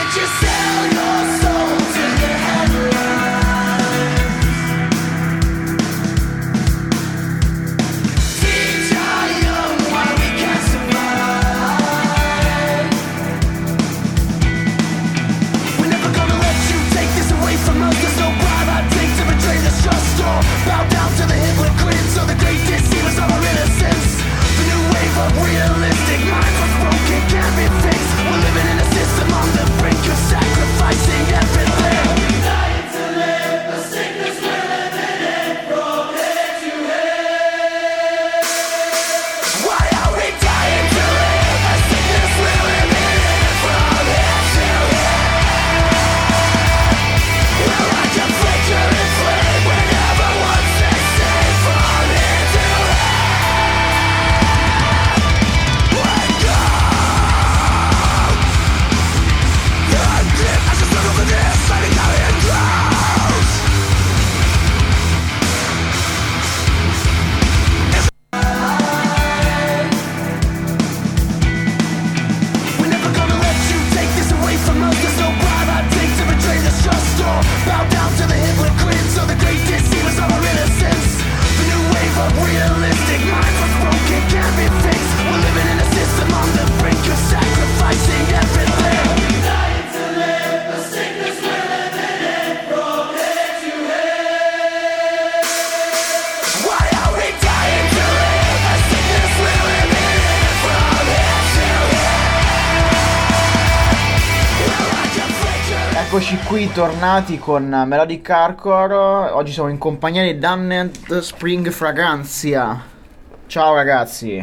Eccoci qui tornati con Melodic Hardcore. Oggi siamo in compagnia di Damned Spring Fragrantia. Ciao ragazzi.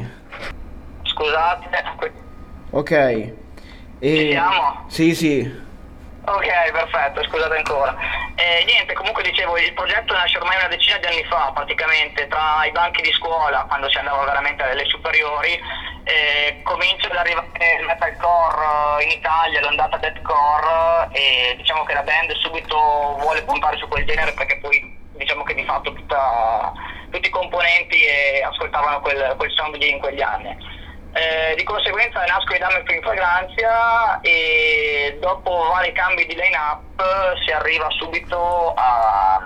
Scusate. Ok. Ci siamo? Sì. Ok, perfetto, scusate ancora. Niente, comunque dicevo, il progetto nasce ormai una decina di anni fa, praticamente, tra i banchi di scuola, quando si andava veramente alle superiori. Comincia ad arrivare il metalcore in Italia, l'ondata deathcore, e diciamo che la band subito vuole puntare su quel genere perché poi diciamo che di fatto tutti i componenti ascoltavano quel sound lì in quegli anni. Di conseguenza nascono i Damned Spring Fragrantia e dopo vari cambi di line-up si arriva subito a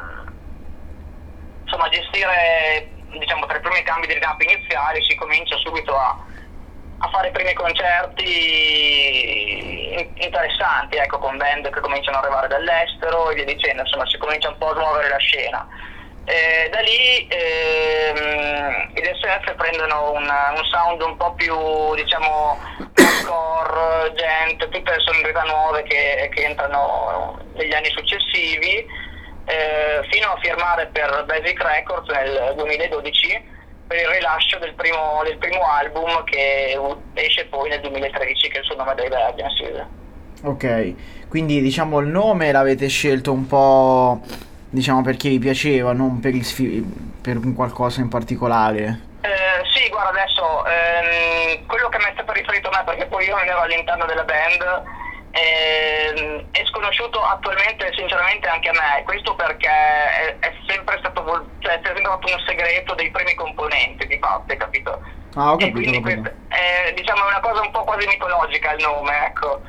gestire, diciamo, tra i primi cambi di line-up iniziali si comincia subito a fare i primi concerti interessanti, ecco, con band che cominciano ad arrivare dall'estero e via dicendo, insomma si comincia un po' a smuovere la scena. Da lì i DSF prendono un sound un po' più, diciamo, hardcore, gente, tutte le sonorità nuove che entrano negli anni successivi, fino a firmare per Basic Records nel 2012 per il rilascio del primo album che esce poi nel 2013, che è il suo nome dei Emergencies. Ok, quindi diciamo il nome l'avete scelto un po', diciamo, perché vi piaceva, non per qualcosa in particolare? Sì, guarda, adesso quello che mi è stato riferito a me, perché poi io non ero all'interno della band, è sconosciuto attualmente sinceramente anche a me, questo perché è sempre stato un segreto dei primi componenti di fatto, capito? Ah, ho capito. E quindi questo è, diciamo, una cosa un po' quasi mitologica il nome, ecco,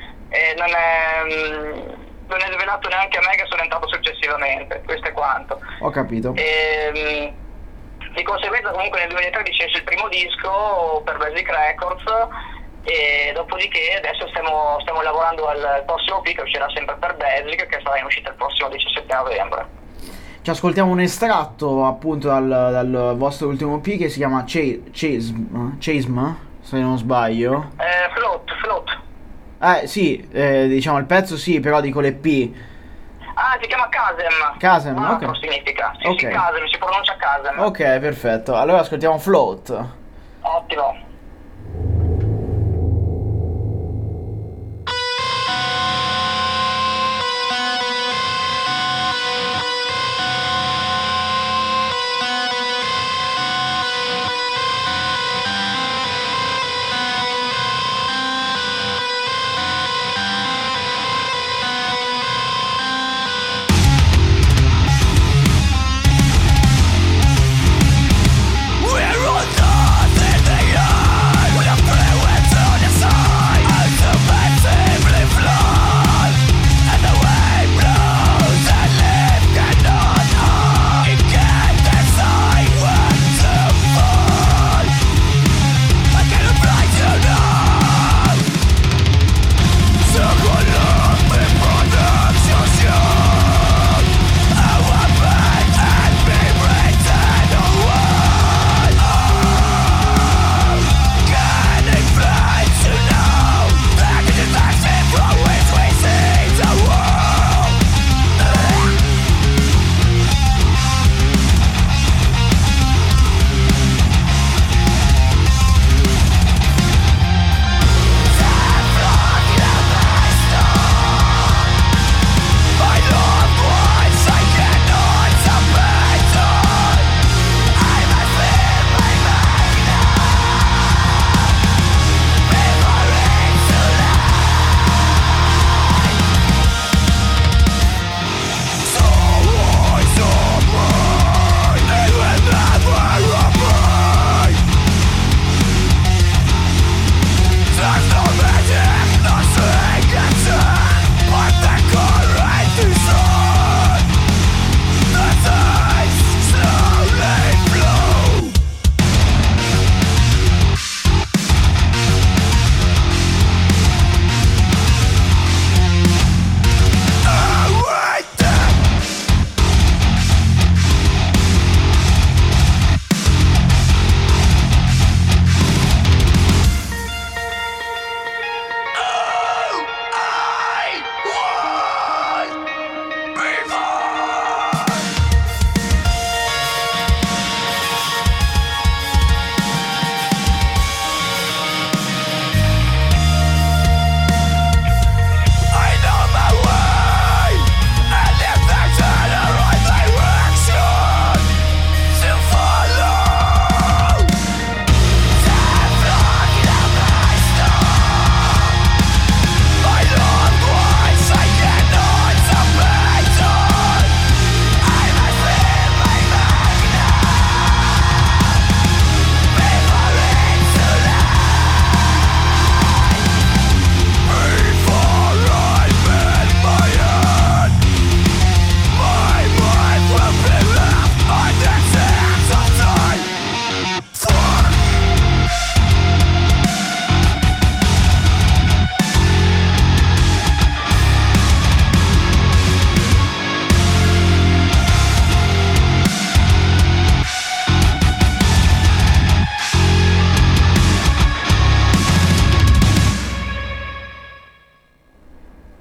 non è svelato neanche a me che sono entrato successivamente, questo è quanto. Ho capito. Di conseguenza comunque nel 2013 esce il primo disco per Basic Records e dopodiché adesso stiamo lavorando al prossimo EP che uscirà sempre per Basic, che sarà in uscita il prossimo 17 novembre. Ci ascoltiamo un estratto appunto dal vostro ultimo EP che si chiama Chasm, se non sbaglio. Float. Sì, diciamo il pezzo sì, però dico l'EP. Ah, si chiama Chasm. Chasm, ok. Significa. Sì, okay. Sì, Chasm, si pronuncia Chasm. Ok, perfetto. Allora ascoltiamo Float. Ottimo. We're on the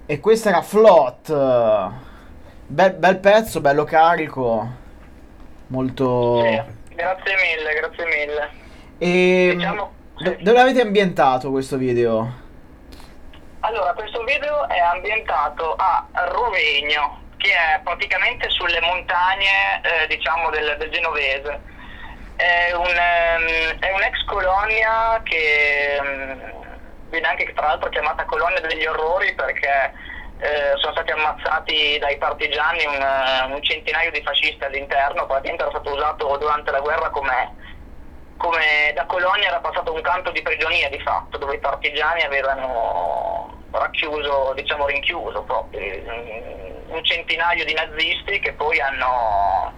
E questa era Float. Bel pezzo, bello carico. Molto... Sì, grazie mille, grazie mille. E Diciamo, dove l'avete ambientato questo video? allora, questo video è ambientato a Rovegno, che è praticamente sulle montagne, diciamo, del Genovese. È un'ex colonia che viene anche tra l'altro chiamata colonia degli orrori perché sono stati ammazzati dai partigiani un centinaio di fascisti all'interno, praticamente era stato usato durante la guerra come da colonia, era passato un campo di prigionia di fatto, dove i partigiani avevano rinchiuso proprio un centinaio di nazisti che poi hanno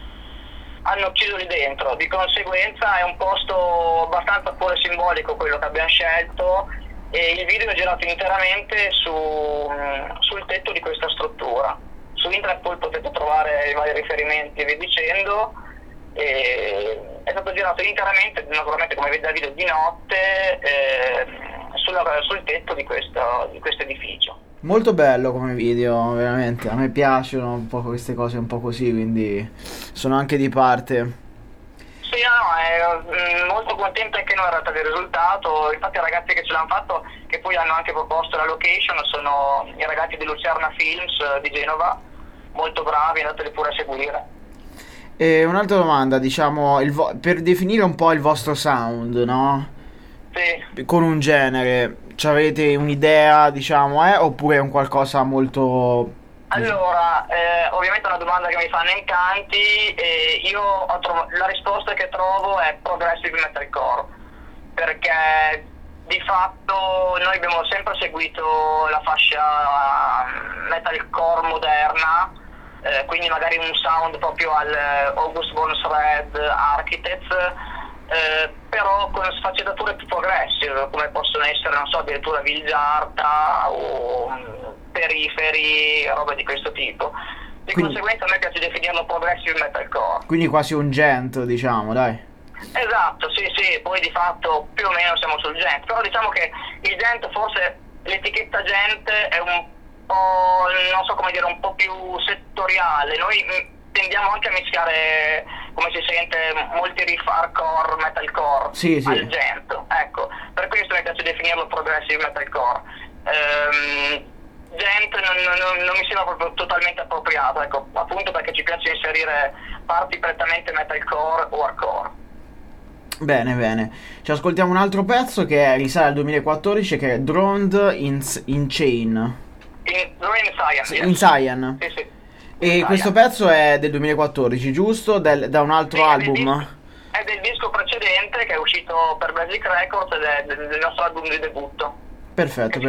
ucciso lì dentro. Di conseguenza è un posto abbastanza pure simbolico quello che abbiamo scelto, e il video è girato interamente sul tetto di questa struttura. Su internet poi potete trovare i vari riferimenti e via dicendo. È stato girato interamente, naturalmente come vede da video, di notte, sul tetto di questo edificio. Molto bello come video, veramente. A me piacciono un po' queste cose un po' così, quindi sono anche di parte. Sì, è molto contento anche noi in realtà del risultato. Infatti i ragazzi che ce l'hanno fatto, che poi hanno anche proposto la location, sono i ragazzi di Lucerna Films di Genova, molto bravi, andateli pure a seguire. E un'altra domanda, diciamo, per definire un po' il vostro sound, no? Sì. Con un genere, avete un'idea, diciamo, oppure è un qualcosa molto... Allora, ovviamente è una domanda che mi fanno in tanti, e io la risposta che trovo è progressive metalcore, perché di fatto noi abbiamo sempre seguito la fascia metalcore moderna, quindi magari un sound proprio al August Burns Red, Architects, però con sfaccettature più progressive, come possono essere, non so, addirittura Vilgiarta o Periferi, roba di questo tipo. Di conseguenza a me piace definirlo progressive metalcore. Quindi quasi un gent, diciamo, dai. Esatto, sì, poi di fatto più o meno siamo sul gent, però diciamo che il gent, forse l'etichetta gent è un po', non so come dire, un po' più settoriale. Noi tendiamo anche a mischiare, come si sente, molti riff hardcore, metalcore al gent, ecco, per questo mi piace definirlo progressive metalcore. Gent non mi sembra proprio totalmente appropriato, ecco, appunto perché ci piace inserire parti prettamente metalcore o hardcore. Bene, ci ascoltiamo un altro pezzo che risale al 2014, che è Drowned in Chain. In Cyan. Sì. E questo pezzo è del 2014, giusto? Da un altro album? È del disco precedente che è uscito per Basic Records ed è del nostro album di debutto. Perfetto.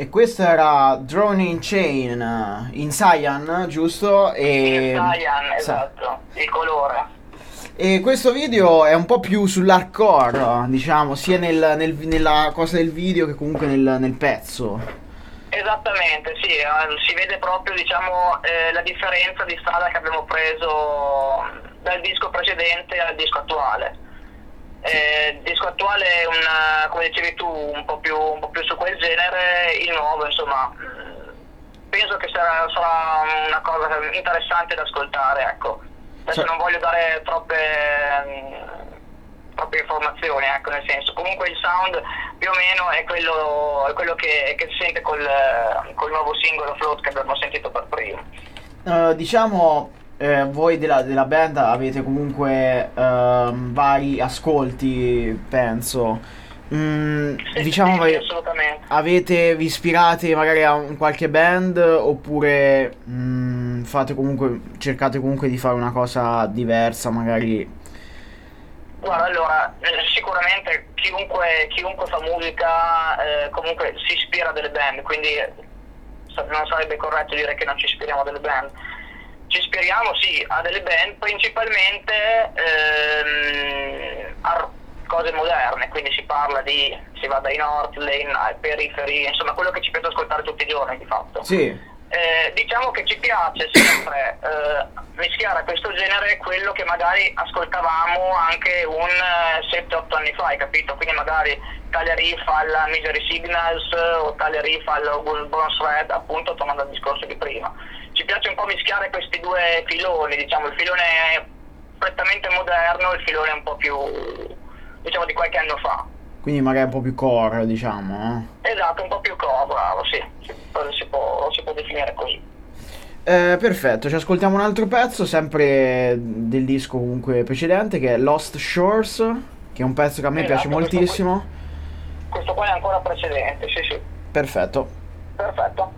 E questo era Drone in Chain in Cyan, giusto? In Cyan, esatto, il colore. E questo video è un po' più sull'hardcore, diciamo, sia nella cosa del video che comunque nel pezzo. Esattamente, sì, si vede proprio, diciamo, la differenza di strada che abbiamo preso dal disco precedente al disco attuale. Il disco attuale è come dicevi tu, un po' più su quel genere. Il nuovo, insomma, penso che sarà una cosa interessante da ascoltare, ecco. Adesso non voglio dare troppe informazioni, ecco, nel senso, comunque il sound più o meno è quello che si sente col nuovo singolo Float che abbiamo sentito per primo. Diciamo, voi della band avete comunque vari ascolti, penso. Diciamo, sì, assolutamente. vi ispirate magari a qualche band oppure cercate comunque di fare una cosa diversa, magari? Guarda, allora, sicuramente chiunque fa musica comunque si ispira a delle band, quindi non sarebbe corretto dire che non ci ispiriamo a delle band. Ci ispiriamo sì a delle band, principalmente a cose moderne, quindi si va dai Northlane ai Periphery, insomma quello che ci piace ascoltare tutti i giorni di fatto. Sì. Diciamo che ci piace sempre mischiare a questo genere quello che magari ascoltavamo anche 7-8 anni fa, hai capito? Quindi magari tale riff alla Misery Signals o tale riff alla Bronze Red, appunto tornando al discorso di prima. Ci piace un po' mischiare questi due filoni, diciamo, il filone prettamente moderno e il filone un po' più, diciamo, di qualche anno fa. Quindi magari un po' più core, diciamo. Esatto, un po' più core, bravo, sì. Si può definire così. Perfetto, ci ascoltiamo un altro pezzo, sempre del disco comunque precedente, che è Lost Shores, che è un pezzo che a me piace moltissimo. Questo qua è ancora precedente, sì. Perfetto. Perfetto.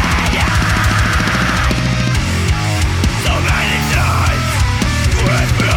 So many times with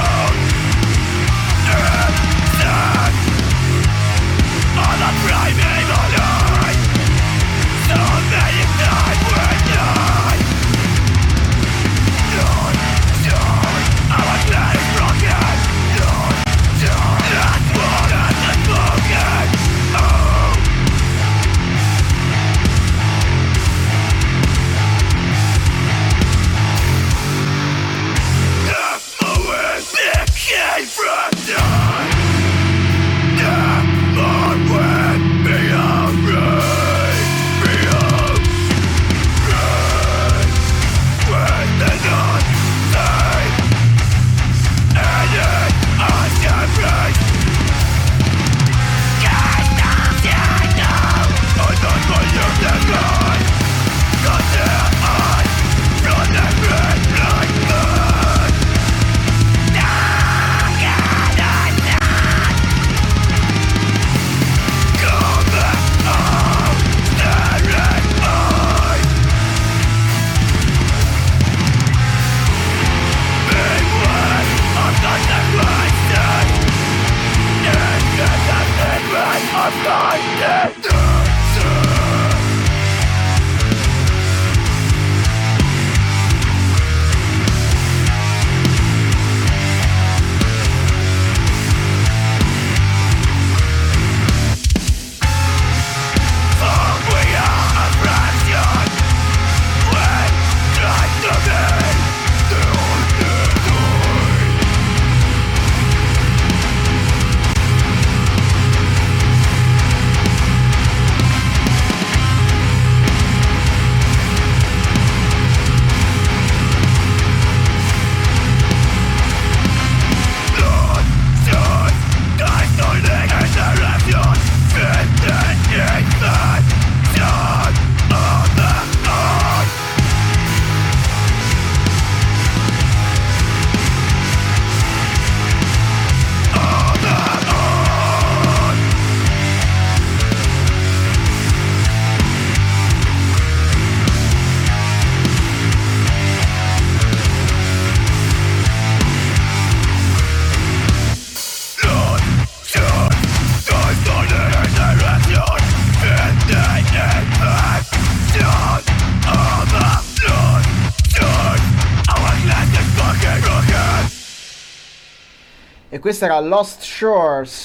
E questo era Lost Shores,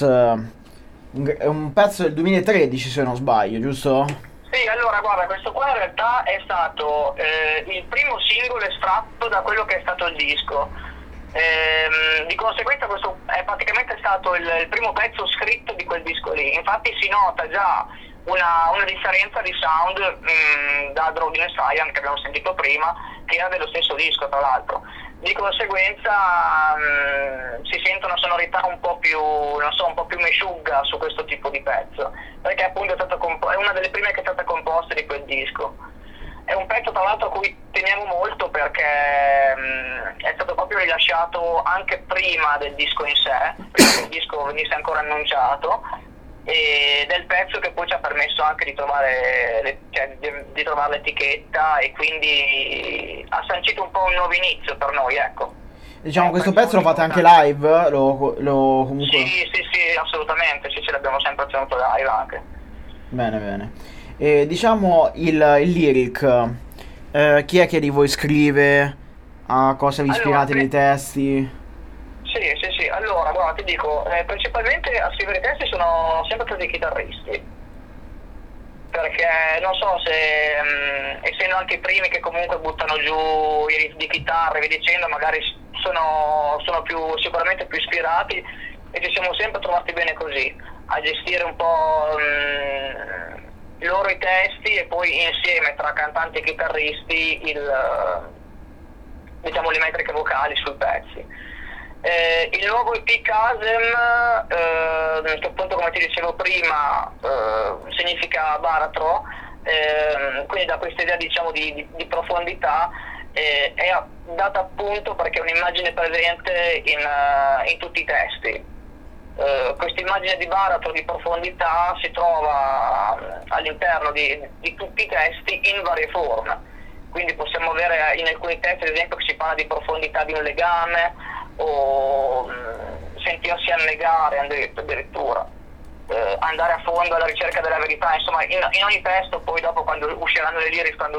un pezzo del 2013 se non sbaglio, giusto? Sì, allora guarda, questo qua in realtà è stato il primo singolo estratto da quello che è stato il disco. Di conseguenza questo è praticamente stato il primo pezzo scritto di quel disco lì. Infatti si nota già una differenza di sound da Drowning Cyan che abbiamo sentito prima, che era dello stesso disco tra l'altro. Di conseguenza si sente una sonorità un po' più, non so, un po' più mesciuga su questo tipo di pezzo, perché appunto è una delle prime che è stata composta di quel disco. È un pezzo tra l'altro a cui teniamo molto perché è stato proprio rilasciato anche prima del disco in sé, prima che il disco venisse ancora annunciato, ed è il pezzo che poi ci ha permesso anche di trovare di trovare l'etichetta, e quindi ha sancito un po' un nuovo inizio per noi, ecco. Diciamo, questo pezzo lo fate anche live? Comunque... Sì, assolutamente, sì, l'abbiamo sempre tenuto live anche. Bene. E diciamo il lyric, chi è che di voi scrive? A cosa vi ispirate nei testi? Sì, allora guarda, ti dico, principalmente a scrivere i testi sono sempre stati i chitarristi, perché non so se essendo anche i primi che comunque buttano giù i riff di chitarra e via dicendo, magari sono sicuramente più ispirati, e ci siamo sempre trovati bene così, a gestire un po' loro i testi, e poi insieme tra cantanti e chitarristi diciamo le metriche vocali sui pezzi. Il nuovo EP Chasm, che appunto come ti dicevo prima significa baratro, quindi da questa idea diciamo di profondità, è data appunto perché è un'immagine presente in tutti i testi. Questa immagine di baratro, di profondità, si trova all'interno di tutti i testi in varie forme, quindi possiamo avere in alcuni testi ad esempio che si parla di profondità di un legame, o sentirsi annegare addirittura, andare a fondo alla ricerca della verità. Insomma, in ogni testo poi dopo, quando usciranno le lyrics, quando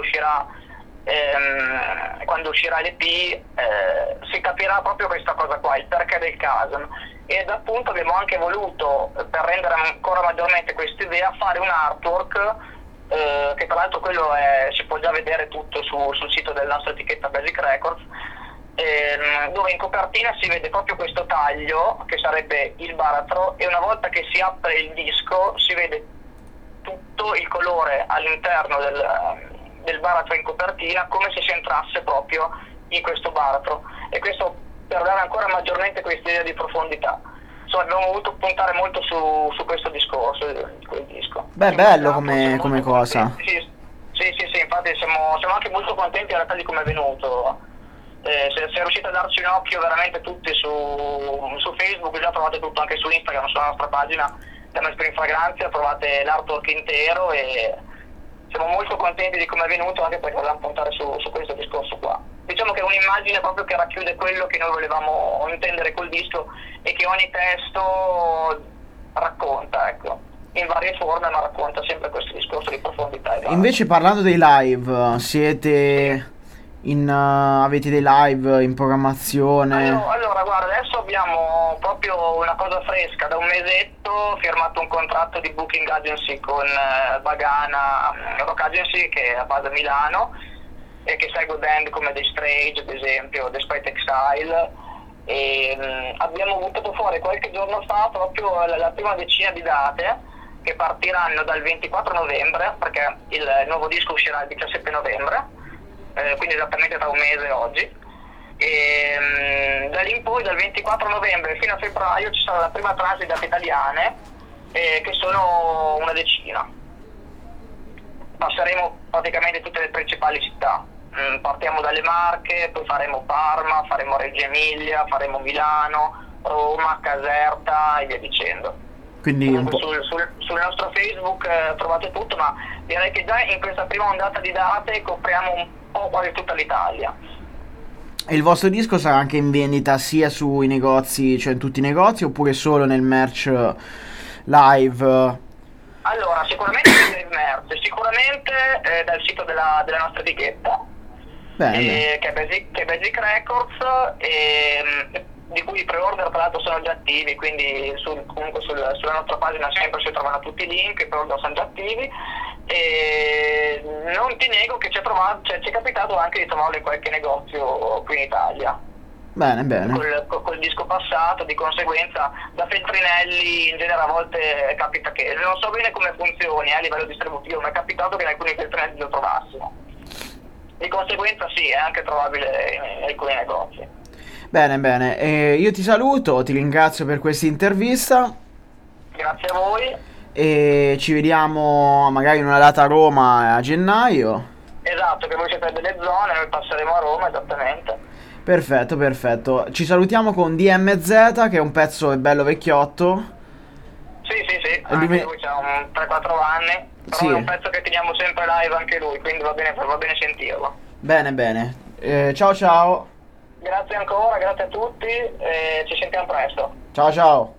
uscirà l'EP, si capirà proprio questa cosa qua, il perché del chasm. Ed appunto abbiamo anche voluto, per rendere ancora maggiormente questa idea, fare un artwork che tra l'altro quello si può già vedere tutto sul sito della nostra etichetta Basic Records, dove in copertina si vede proprio questo taglio che sarebbe il baratro, e una volta che si apre il disco si vede tutto il colore all'interno del baratro in copertina, come se si entrasse proprio in questo baratro, e questo per dare ancora maggiormente questa idea di profondità. Insomma, abbiamo voluto puntare molto su questo discorso di quel disco. Beh, bello come cosa. Sì, infatti siamo anche molto contenti in realtà di come è venuto. Se riuscite a darci un occhio veramente tutti su Facebook, già trovate tutto anche su Instagram, sulla nostra pagina Damned Spring Fragranza, trovate l'artwork intero, e siamo molto contenti di come è venuto, anche perché volevamo puntare su questo discorso qua. Diciamo che è un'immagine proprio che racchiude quello che noi volevamo intendere col disco, e che ogni testo racconta, ecco, in varie forme, ma racconta sempre questo discorso di profondità. Invece, parlando dei live, avete dei live in programmazione? Allora guarda, adesso abbiamo proprio una cosa fresca, da un mesetto firmato un contratto di booking agency con Bagana Rock Agency, che è a base a Milano, e che segue band come The Strange, ad esempio, Despite Exile, e abbiamo buttato fuori qualche giorno fa proprio la prima decina di date che partiranno dal 24 novembre, perché il nuovo disco uscirà il 17 novembre, quindi esattamente tra un mese oggi, e da lì in poi, dal 24 novembre fino a febbraio, ci sarà la prima tranche di date italiane, che sono una decina. Passeremo praticamente tutte le principali città. Partiamo dalle Marche, poi faremo Parma, faremo Reggio Emilia, faremo Milano, Roma, Caserta e via dicendo. Quindi un po'... sul nostro Facebook trovate tutto, ma direi che già in questa prima ondata di date copriamo un po' quasi tutta l'Italia. E il vostro disco sarà anche in vendita sia sui negozi, cioè in tutti i negozi, oppure solo nel merch live? Allora, sicuramente nel merch, sicuramente dal sito della nostra etichetta, che è Basic Records, e di cui i pre-order tra l'altro sono già attivi, quindi comunque sulla nostra pagina sempre si trovano tutti i link, i pre-order sono già attivi, e non ti nego che ci è capitato anche di trovarlo in qualche negozio qui in Italia. Bene, bene. Col disco passato, di conseguenza da Feltrinelli in genere a volte capita che, non so bene come funzioni a livello distributivo, ma è capitato che in alcuni Feltrinelli lo trovassimo. Di conseguenza sì, è anche trovabile in alcuni negozi. Bene, bene. Io ti saluto, ti ringrazio per questa intervista. Grazie a voi. E ci vediamo magari in una data a Roma a gennaio. Esatto, che voi siete delle zone, noi passeremo a Roma, esattamente. Perfetto, perfetto. Ci salutiamo con DMZ, che è un pezzo bello vecchiotto. Sì, anche lui c'ha un 3-4 anni, però sì. È un pezzo che teniamo sempre live anche lui, quindi va bene sentirlo. Bene, bene. Ciao ciao. Grazie ancora, grazie a tutti e ci sentiamo presto. Ciao ciao.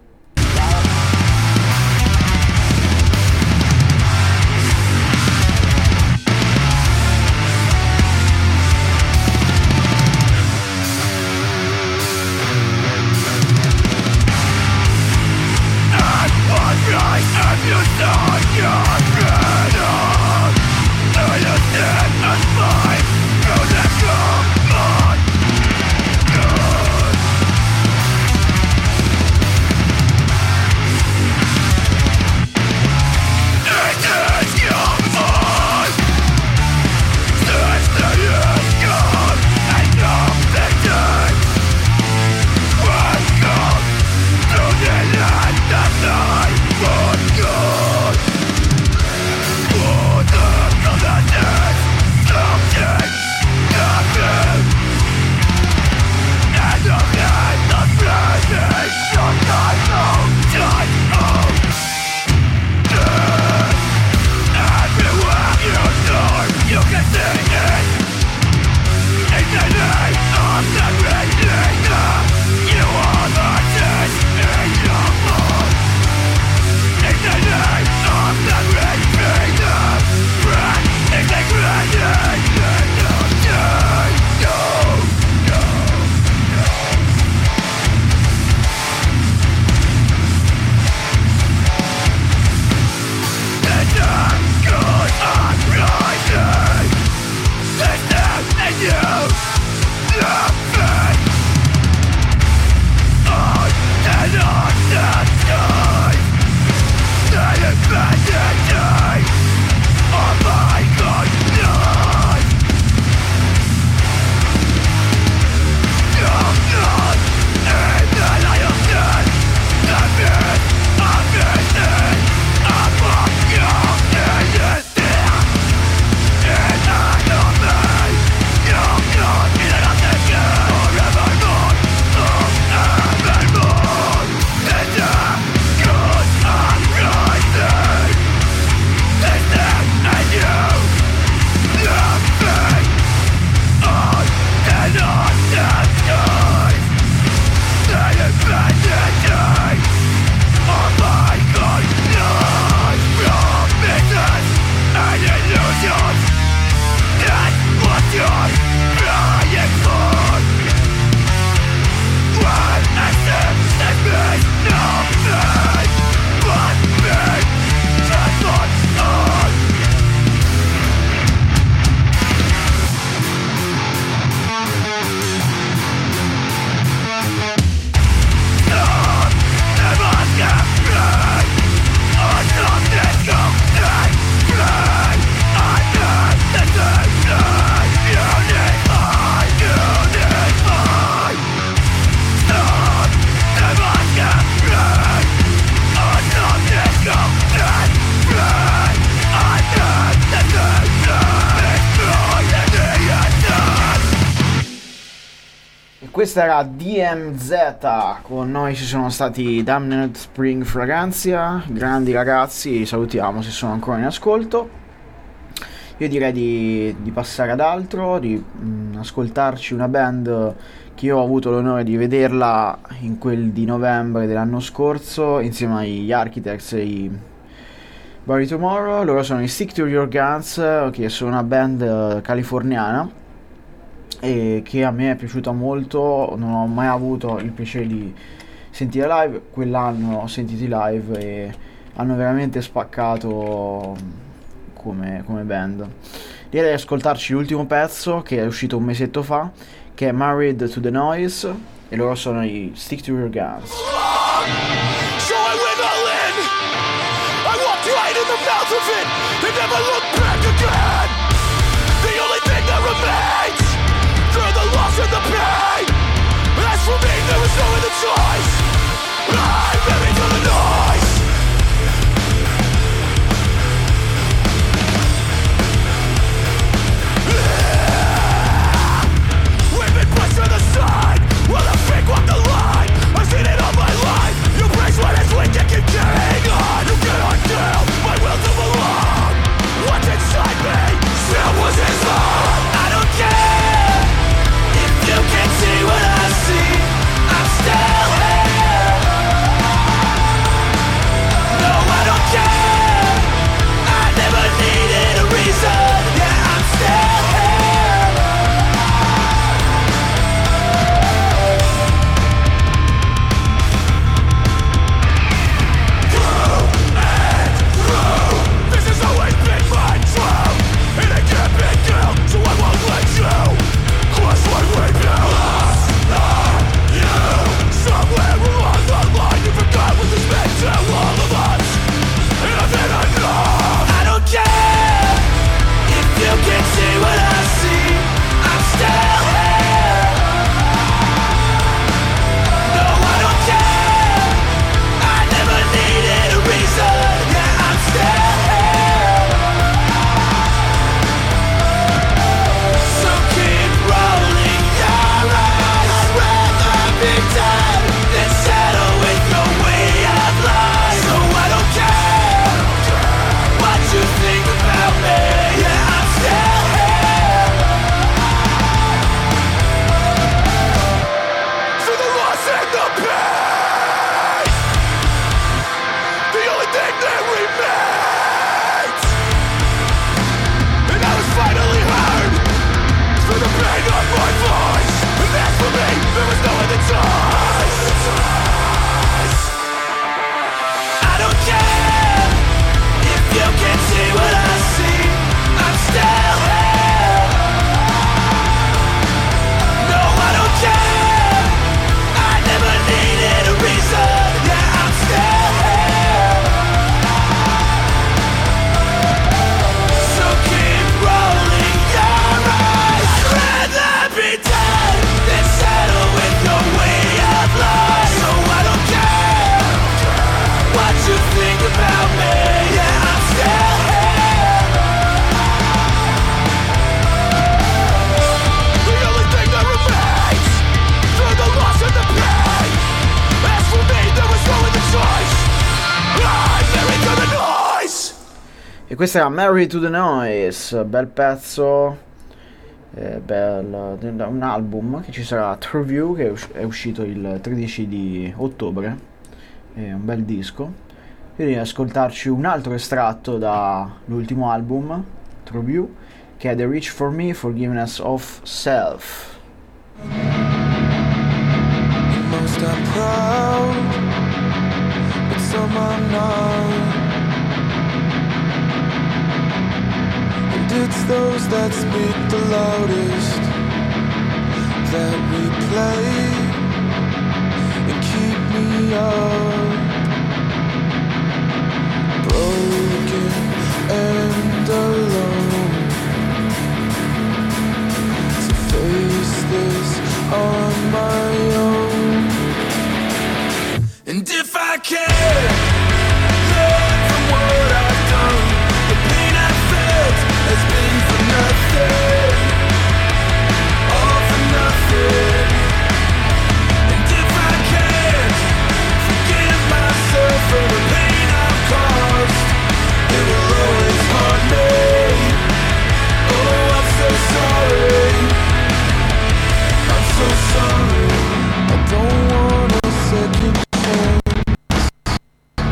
Questa era DMZ, con noi ci sono stati Damned Spring Fragancia, grandi ragazzi, li salutiamo se sono ancora in ascolto. Io direi di passare ad altro, di ascoltarci una band che io ho avuto l'onore di vederla in quel di novembre dell'anno scorso insieme agli Architects e i Bury Tomorrow. Loro sono i Stick to Your Guns, che sono una band californiana. e che a me è piaciuta molto. Non ho mai avuto il piacere di sentire live, quell'anno ho sentiti live e hanno veramente spaccato come band. Direi di ascoltarci l'ultimo pezzo che è uscito un mesetto fa, che è Married to the Noise, e loro sono i Stick to Your Guns. So I went all in. I walked right in the mouth of it and never looked back again. The only thing that remains through the loss and the pain. As for me, there was no other choice. I'm married to the noise. We've been pushed to the side while the fake walk the line. I've seen it all my life. You brace what is weak and keep carrying on. You cannot kill my will to belong. What's inside me still was his own. I don't care if you can see what I see. I'm still here. No, I don't care. I never needed a reason. Yeah, I'm still here. This has always been my truth, and I can't be killed, so I won't let you cross my way now. Lost on you. Somewhere along the line, you forgot what this meant to all of us, and I've been enough. I don't care if you can see what I see. I'm still here. No, I don't care. I never needed a reason. Yeah, I'm still here. So keep rolling your eyes. I'd rather be dead than settle with your way of life. So I don't care what you think about me. Yeah, I'm still here. For the loss and the pain, the only thing that remains. And I was finally heard through the pain of my voice. And as for me, there was no other choice. I don't care if you can see what I see. I'm still here. No, I don't care. I never needed a reason. Yeah, I'm still here. So keep rolling your eyes. I'd rather be dead than settle with your way of life. So I don't care what you think about me. Yeah, I'm still here. The only thing that remains through the loss and the pain. As for me, there was no other choice. I'm married to the noise. E questo era Married to the Noise, bel pezzo, un album che ci sarà, True View, che è uscito il 13 di ottobre, è un bel disco. Quindi ascoltarci un altro estratto dall'ultimo album, True View, che è The Reach for Me, Forgiveness of Self. Most I'm proud, but some I'm not. And it's those that speak the loudest that replay and keep me up. Broken and alone to face this on my own. And if I can learn from what I've done, the pain I felt has been for nothing, all for nothing. And if I can't forgive myself for the pain I've caused, it will always haunt me. Oh, I'm so sorry, I'm so sorry. I don't wanna second chance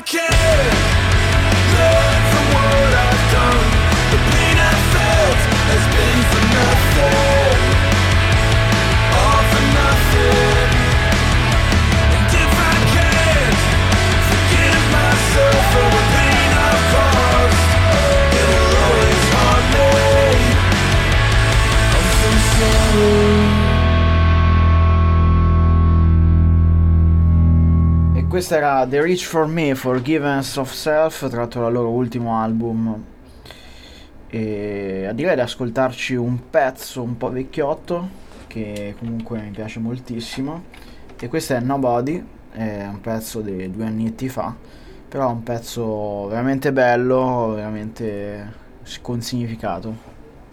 can learn from what I've done, the pain I felt has been for nothing, all for nothing. And if I can't forgive myself for the pain I've caused, it will always haunt me. I'm so sorry. Questa era The Reach For Me, Forgiveness of Self, tratto dal loro ultimo album. E direi di ascoltarci un pezzo un po' vecchiotto, che comunque mi piace moltissimo. E questo è Nobody, è un pezzo di 2 annetti fa, però è un pezzo veramente bello, veramente con significato.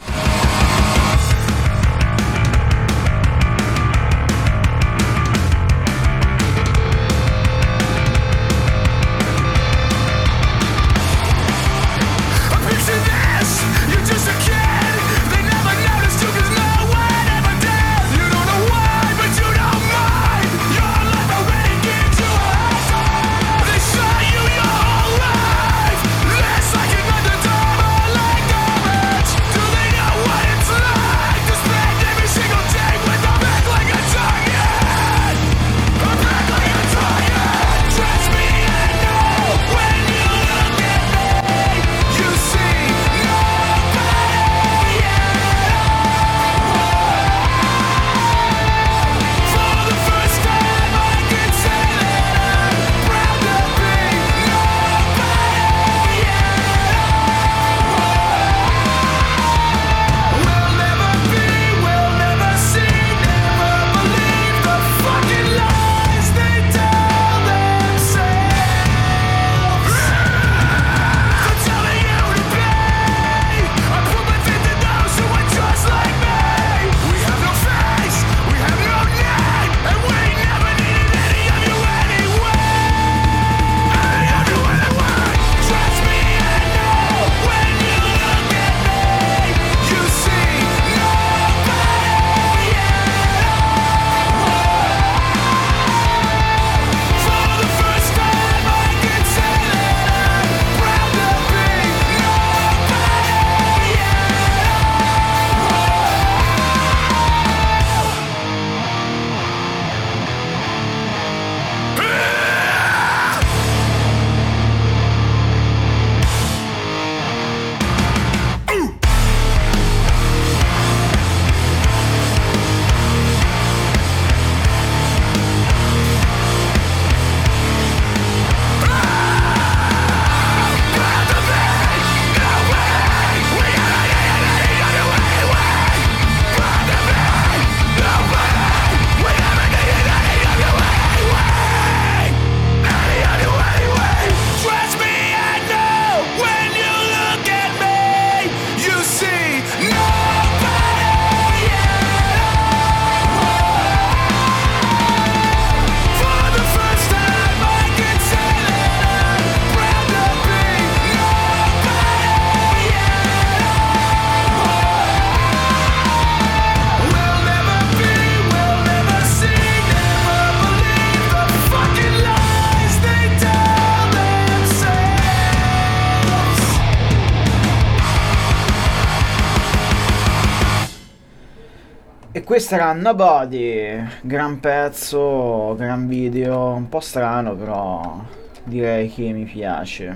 E questo era Nobody, gran pezzo, gran video, un po' strano però direi che mi piace.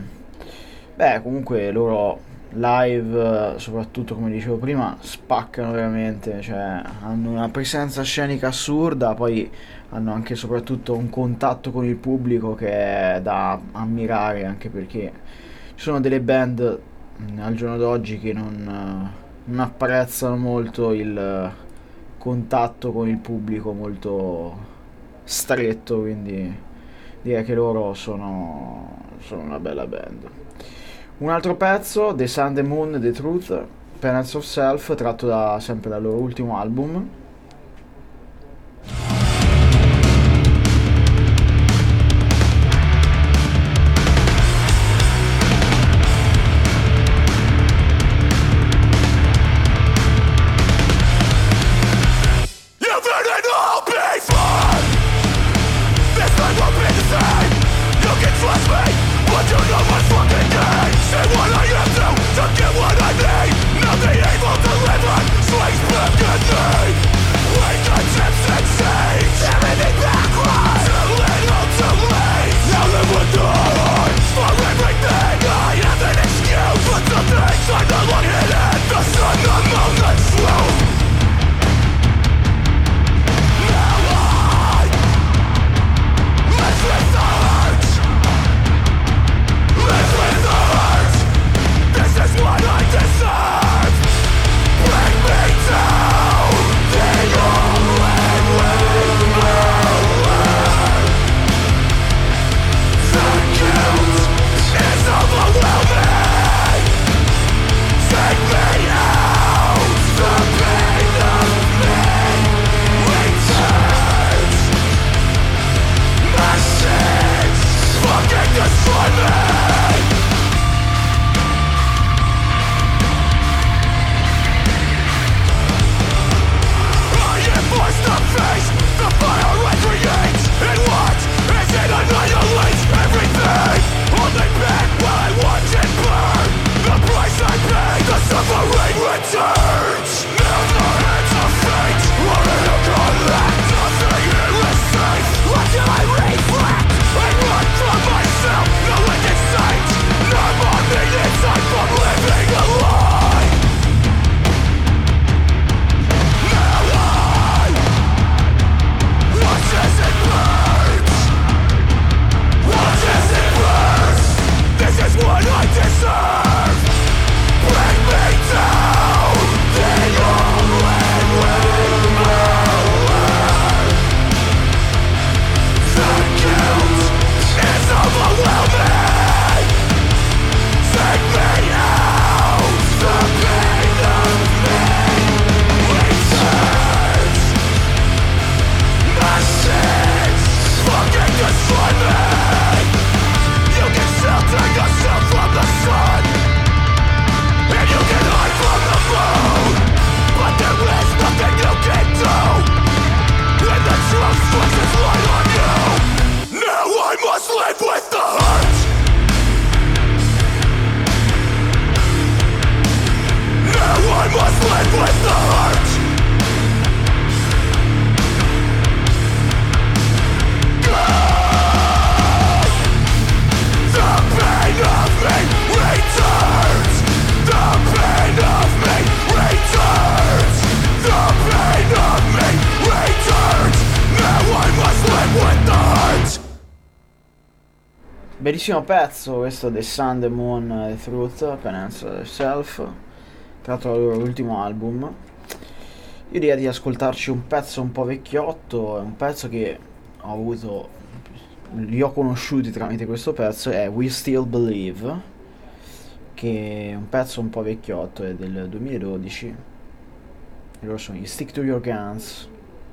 Beh, comunque loro live, soprattutto come dicevo prima, spaccano veramente, cioè hanno una presenza scenica assurda, poi hanno anche e soprattutto un contatto con il pubblico che è da ammirare, anche perché ci sono delle band al giorno d'oggi che non apprezzano molto il contatto con il pubblico molto stretto, quindi direi che loro sono una bella band. Un altro pezzo, The Sun, The Moon, The Truth, Penance of Self, tratto sempre dal loro ultimo album. This time won't be the same. You can trust me. Bellissimo pezzo questo, The Sun, The Moon, The Truth, Can Answer Yourself, tratto dal loro ultimo album. Io direi di ascoltarci un pezzo un po' vecchiotto, è un pezzo che li ho conosciuti tramite questo pezzo, è We Still Believe, che è un pezzo un po' vecchiotto, è del 2012, e loro sono gli Stick to Your Guns.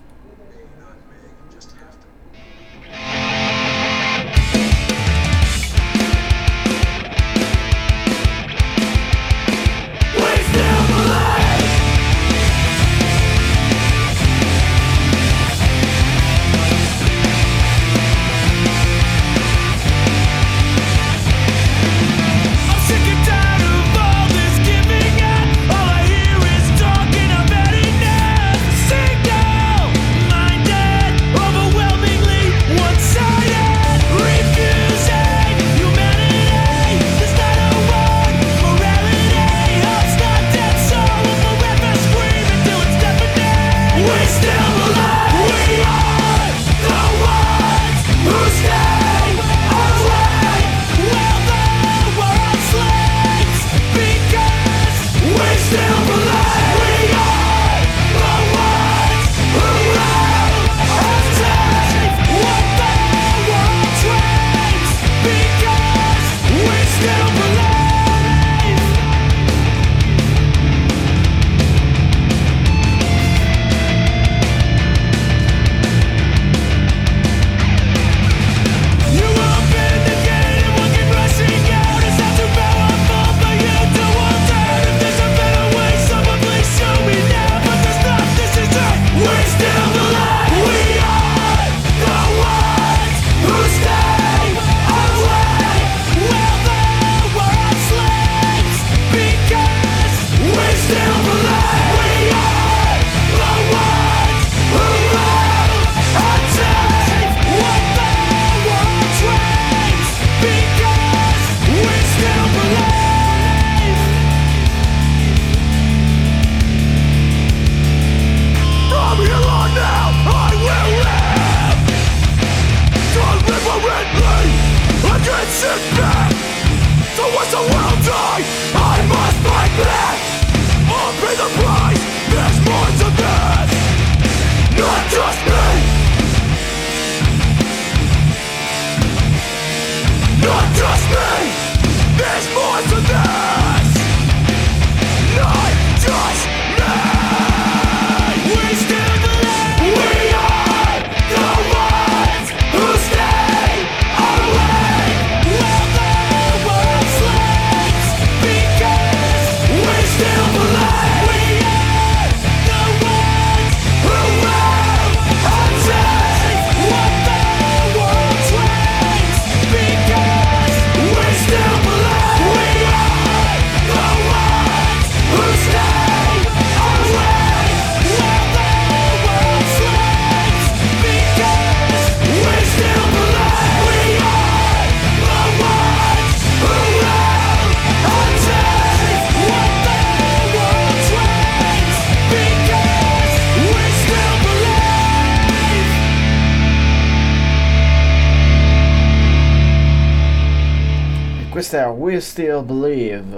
Questo è We Still Believe,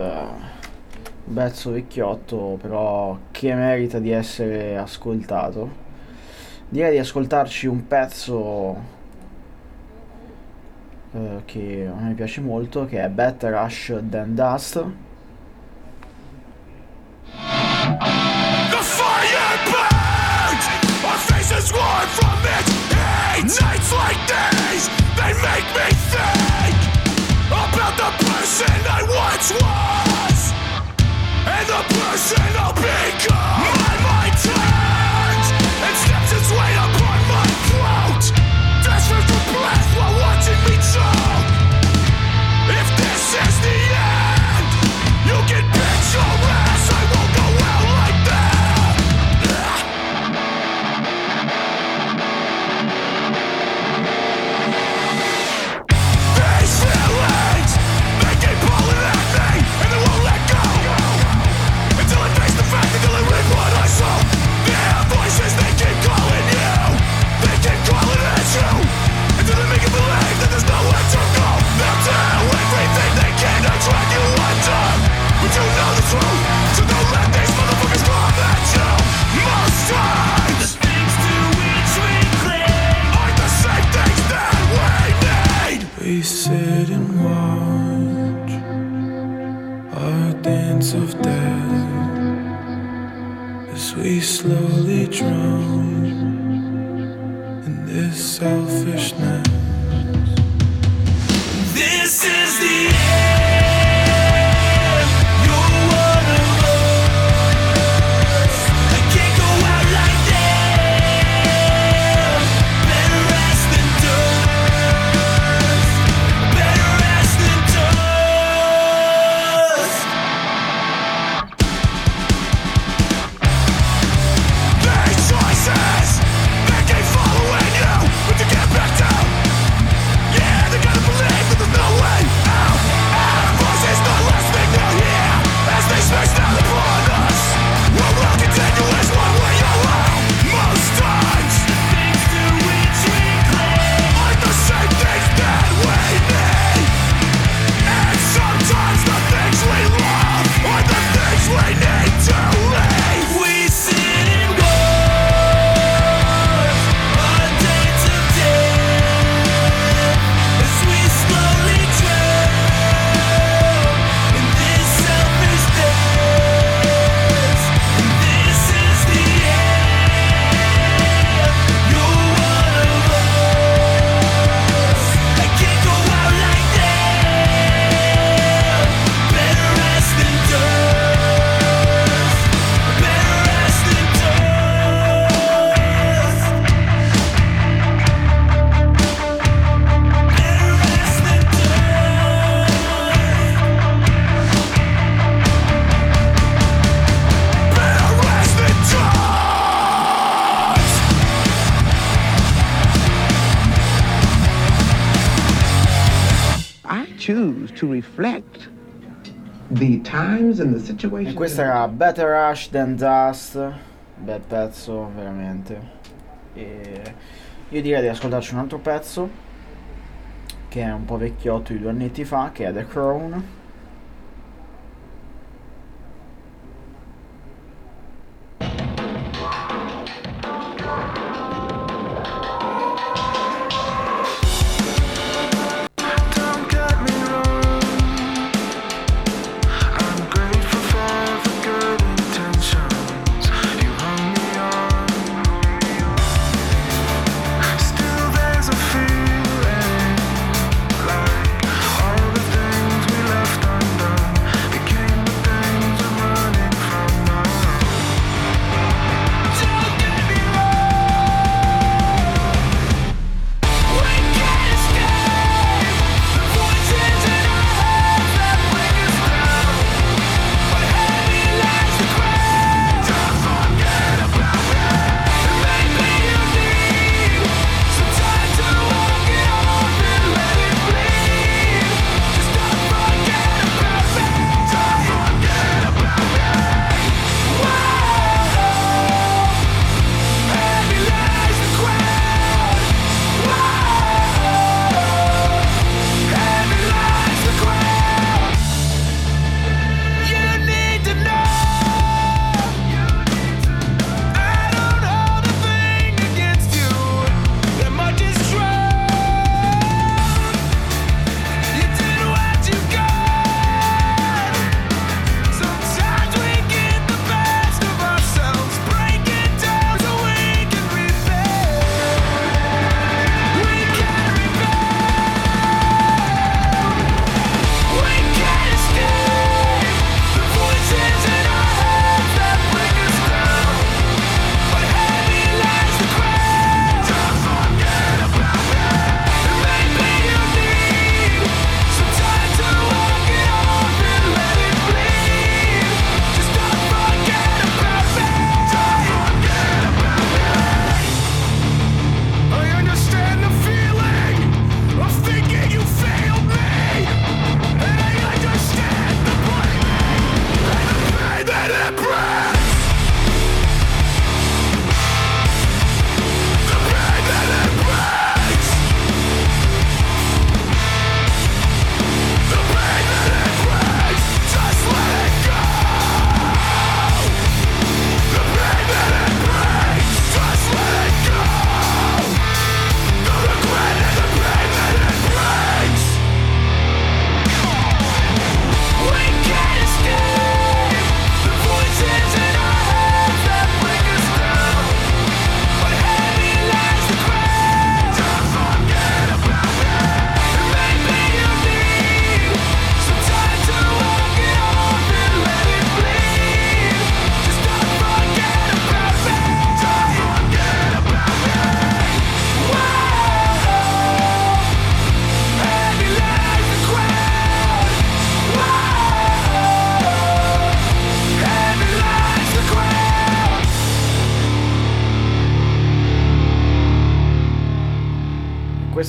un pezzo vecchiotto però che merita di essere ascoltato. Direi di ascoltarci un pezzo che a me piace molto, che è Better Rush Than Dust. The fire burns, our faces warm from it. Nights like these, they make me think about the person I once was and the person I'll become. My mind turns and steps its weight upon my throat, desperate for breath while watching me choke. If this is the end, you can bitch your ass, I won't go out like that. These feelings, they keep pulling at me, and they won't let go until I face the fact, until I live and watch our dance of death as we slowly drown in this selfishness. This is the end. You're one of us. I can't go out like that. Better ash than dust. Better ash than dust. Make choices. They keep following you, but you get back down. Yeah, they gotta believe that there's no way out. Our voices not listening to hear as they smash down upon us. What will continue is what we allow. Most times, the things to which we cling are the same things that we need. And sometimes the things we love are the things we need to leave. We sit and watch our days of death as we slowly drown in this selfish dance. And this is the end. You're one of us. I can't go out like that. Better ash than dust. Better ash than dust. Better ash than I choose to reflect the times and the E situation. questa era Better Rush Than Dust, bel pezzo veramente. E io direi di ascoltarci un altro pezzo che è un po' vecchiotto di 2 annetti fa, che è The Crown. Don't get me wrong, I'm grateful for the good intentions you hung me on. Still there's a feeling like all the things we left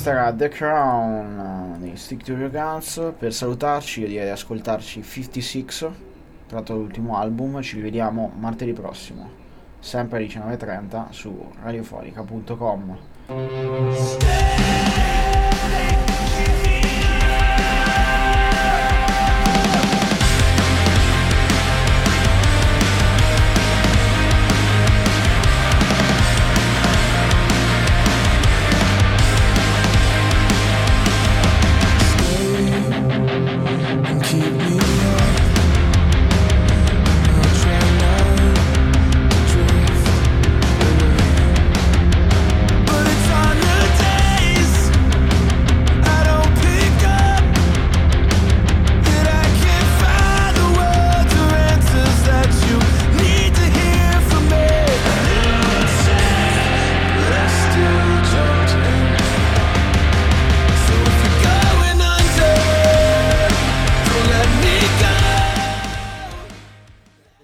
questa era The Crown di Stick to Your Guns. Per salutarci io direi di ascoltarci 56, tratto dall'ultimo album. Ci rivediamo martedì prossimo, sempre alle 19:30 su radiofonica.com.